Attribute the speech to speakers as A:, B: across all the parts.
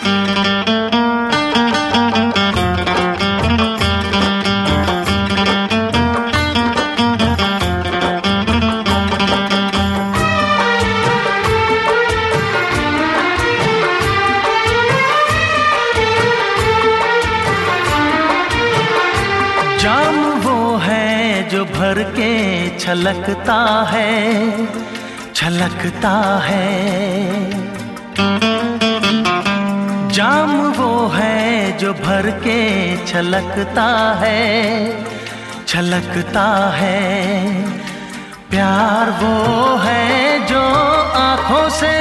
A: जाम वो है जो भर के छलकता है, छलकता है। जाम वो है जो भर के छलकता है, छलकता है। प्यार वो है जो आँखों से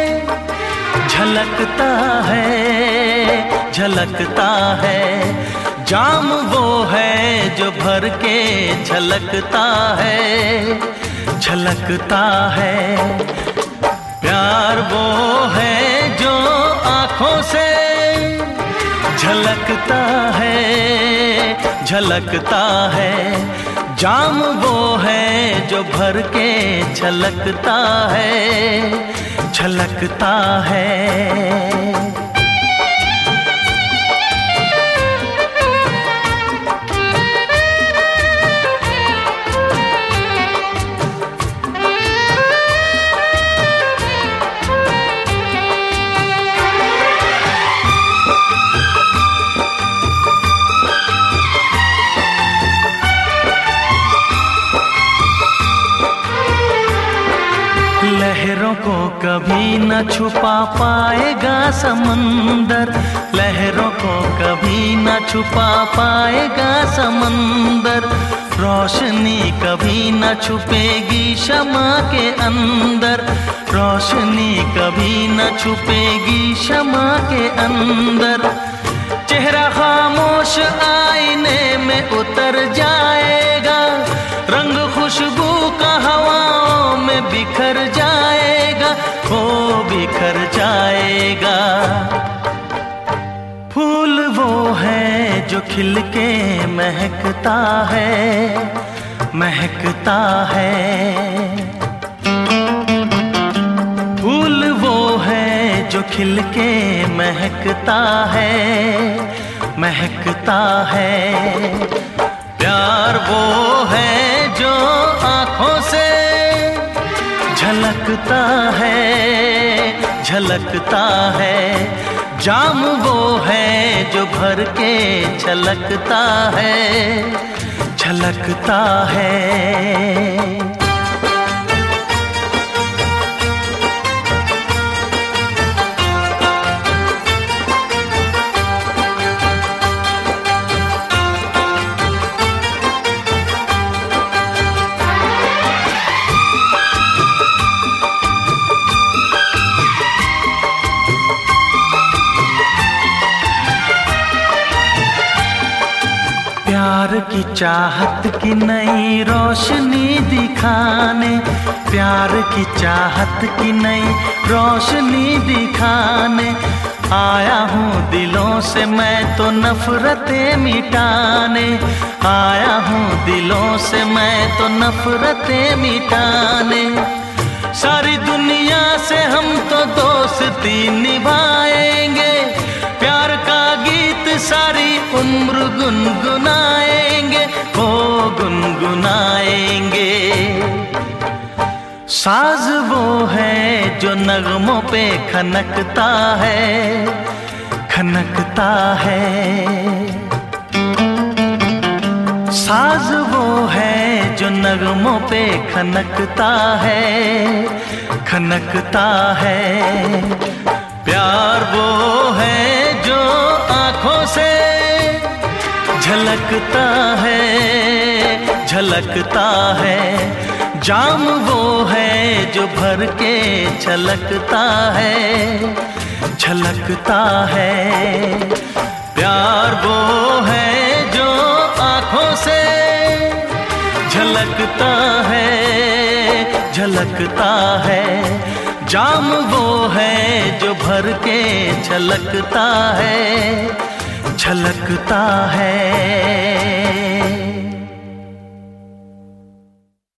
A: झलकता है, झलकता है। जाम वो है जो भर के छलकता है, छलकता है। प्यार वो है जो आँखों से झलकता है, झलकता है। जाम वो है जो भर के छलकता है, छलकता है। लहरों को कभी न छुपा पाएगा समंदर, लहरों को कभी न छुपा पाएगा समंदर। रोशनी कभी न छुपेगी शमा के अंदर, रोशनी कभी न छुपेगी शमा के अंदर। चेहरा खामोश आईने में उतर जाएगा, रंग खुशबू का हवाओं में बिखर जाएगा, वो बिखर जाएगा। फूल वो है जो खिल के महकता है, महकता है। फूल वो है जो खिल के महकता है, महकता है। प्यार वो है जो आँखों से झलकता है, झलकता है। जाम वो है जो भर के छलकता है, छलकता है। प्यार की चाहत की नई रोशनी दिखाने, प्यार की चाहत की नई रोशनी दिखाने आया हूँ दिलों से मैं तो नफरतें मिटाने, आया हूँ दिलों से मैं तो नफरतें मिटाने। सारी दुनिया से हम तो दोस्ती निभाएंगे, प्यार का गीत सारी उम्र गुनगुनाएंगे, वो गुनगुनाएंगे। साज वो है जो नगमों पे खनकता है, खनकता है। साज वो है जो नगमों पे खनकता है, खनकता है। प्यार वो है जो आँखों से झलकता है, झलकता है। जाम वो है जो भर के छलकता है, छलकता है। प्यार वो है जो आँखों से झलकता है, झलकता है। जाम वो है जो भर के छलकता है, छलकता है।